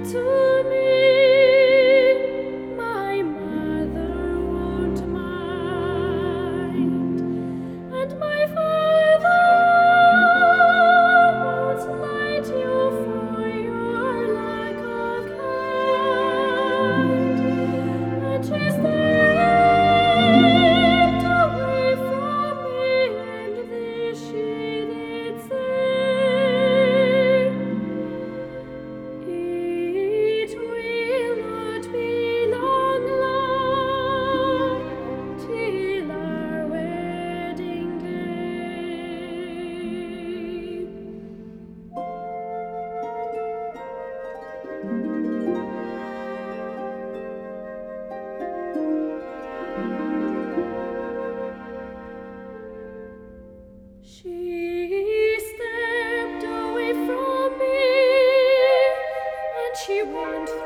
to me, my mother won't mind, and my father won't slight you for your lack of kind, and she stepped away from me, and this she did say, "It will not be long, love, till our wedding day." She stepped away from me, and she went